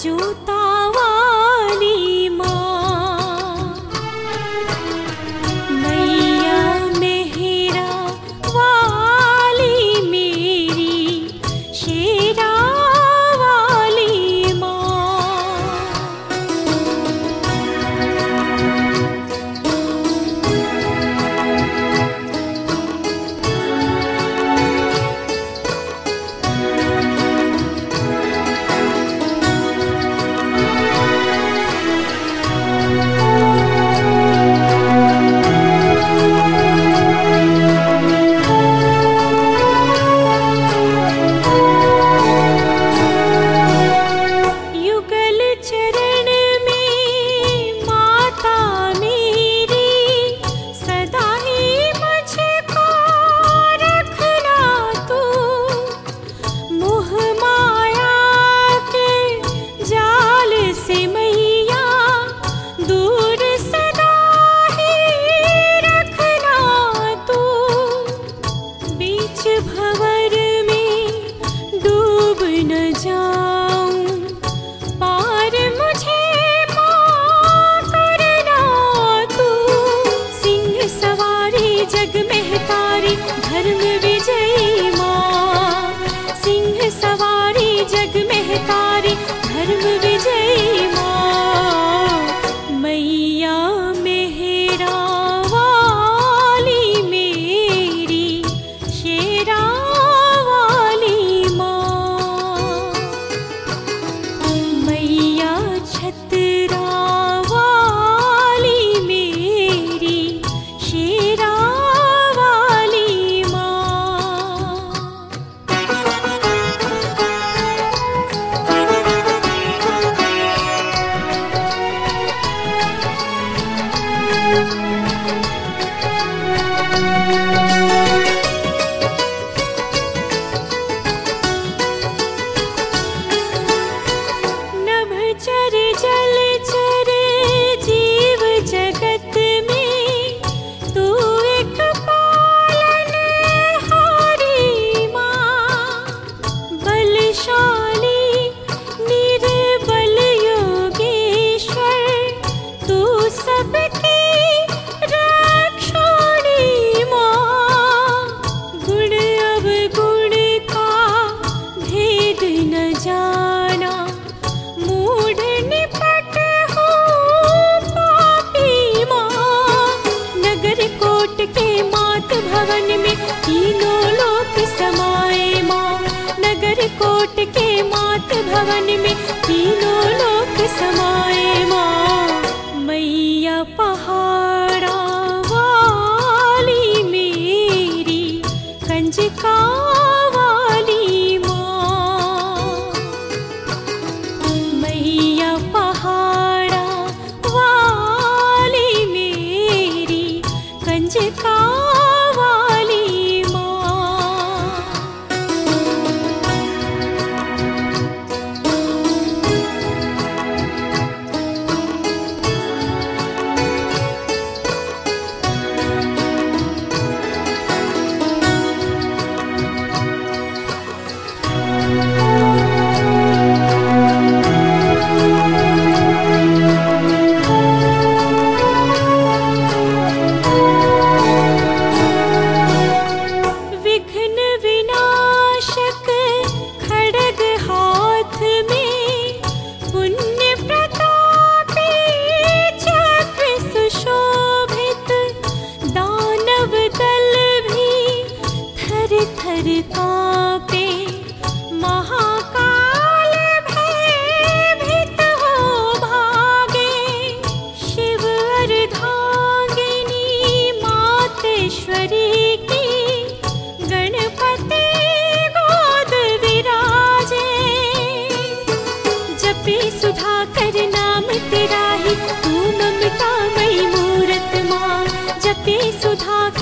जूता वाली माँ, मैया मेहरा वाली मेरी शेरा वाली माँ। भंवर में डूब न जाऊं, पार मुझे पार करना तू। सिंह सवारी जग महतारी धर्म विजयी माँ, सिंह सवारी जग महतारी धर्म विजयी माँ। मैया मेहरा वाली मेरी शेरा वाली माँ, मैया छतरा वाली मेरी शेरा वाली माँ। नभचर जलचर जीव जगत में तू एक पालनहारी माँ। बलशाली निर्बल योगेश्वर तू सबकी रक्षाणी माँ। गुण अवगुण का भेद न जाना, मूढ़ निपट हो पापी माँ। नगर कोट के मात भवन में तीनों लोक समाए माँ, नगर कोट के मात भवन में तीनों लोक समाए माँ। मैया पहाड़ा वाली मेरी कंजका वाली माँ, मैया पहाड़ा वाली मेरी कंजका वाली माँ। विघ्न विनाशक खड्ग हाथ में, पुण्य प्रतापी चक्र सुशोभित। दानव दल भी थर थर कांपे, महाकाल भयभीत हो भागे। शिव अर्धांगिनी मातेश्वरी की गणपति गोद विराजे। जपे सुधाकर नाम तेरा ही तू ममतामयी मूरत माँ, जपे सुधाकर